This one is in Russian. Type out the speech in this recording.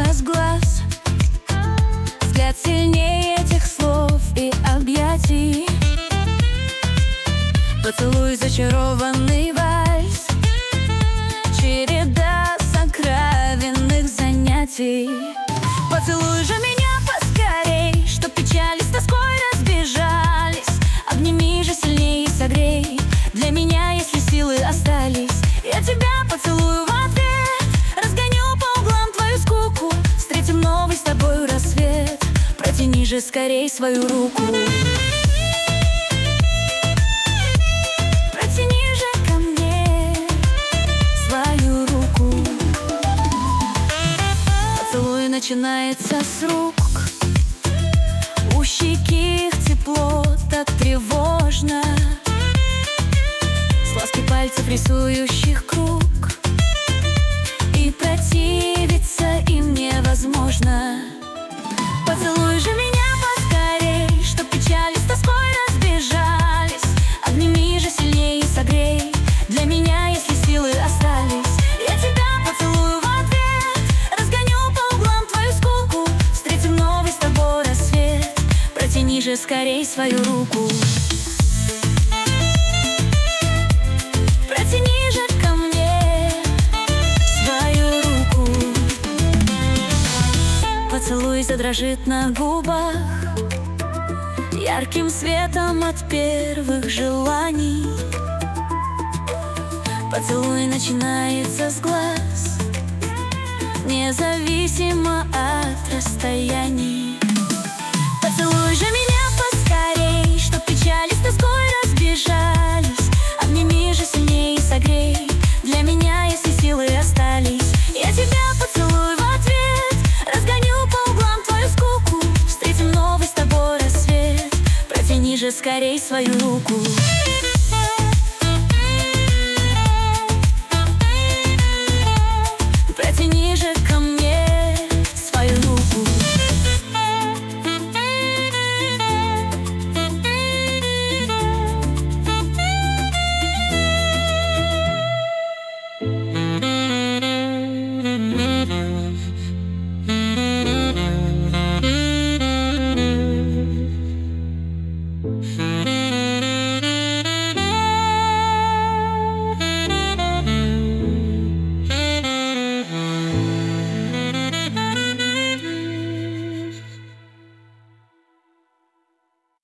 с глаз, взгляд сильнее этих слов и объятий. Поцелуй, зачарованный вальс, череда сокровенных занятий. Поцелуй же меня поскорей, чтоб печали с тоской разбежались. Обними же сильнее и согрей для меня, если силы остались. Я тебя поцелую в ответ, разгоню по углам твою скуку. Встретим новый с тобою рассвет, протяни же скорей свою руку. Протяни же ко мне свою руку. Поцелуй начинается с рук, у щеки их тепло, так тревожно. С ласки пальцев, рисующих круг, и противиться им невозможно. Поцелуй же меня поскорей, чтоб печали с тоской разбежались. Обними же сильнее и согрей для меня, если силы остались. Я тебя поцелую в ответ, разгоню по углам твою скуку. Встретим новый с тобой рассвет, протяни же скорей свою руку. Протяни же ко мне свою руку. Поцелуй задрожит на губах ярким светом от первых желаний. Поцелуй начинается с глаз, независимо от расстояний. Поцелуй же меня поскорей, чтоб печали с тоской разбежались. Обними же сильнее и согрей для меня, если силы остались. Я тебя поцелую в ответ, разгоню по углам твою скуку. Встретим новый с тобой рассвет, протяни же скорей свою руку.